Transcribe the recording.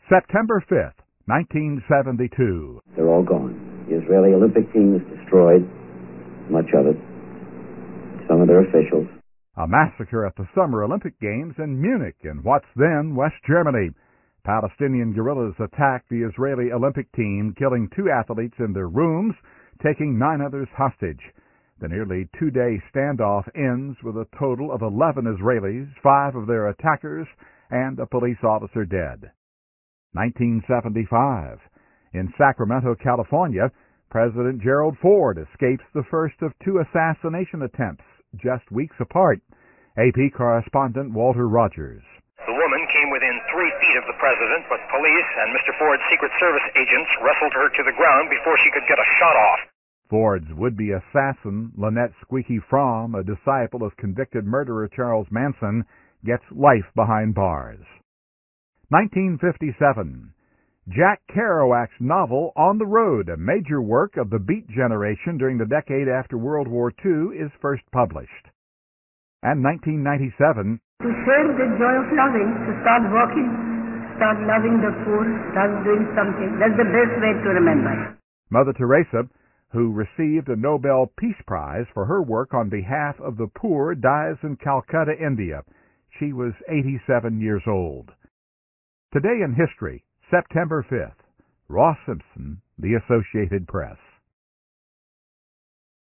September 5th, 1972. They're all gone. The Israeli Olympic team is destroyed, much of it. Some of their officials. A massacre at the Summer Olympic Games in Munich in what's then West Germany. Palestinian guerrillas attacked the Israeli Olympic team, killing 2 athletes in their rooms, taking 9 others hostage. The nearly 2-day standoff ends with a total of 11 Israelis, 5 of their attackers, and a police officer dead. 1975. In Sacramento, California, President Gerald Ford escapes the first of 2 assassination attempts, just weeks apart. AP correspondent Walter Rogers. The woman came within 3 feet of the president, but police and Mr. Ford's Secret Service agents wrestled her to the ground before she could get a shot off. Ford's would-be assassin, Lynette Squeaky Fromm, a disciple of convicted murderer Charles Manson, gets life behind bars. 1957. Jack Kerouac's novel On the Road, a major work of the Beat generation during the decade after World War II, is first published. And 1997. To share the joy of loving, to start walking, start loving the poor, start doing something. That's the best way to remember. Mother Teresa, who received a Nobel Peace Prize for her work on behalf of the poor, dies in Calcutta, India. She was 87 years old. Today in History, September 5th. Ross Simpson, The Associated Press.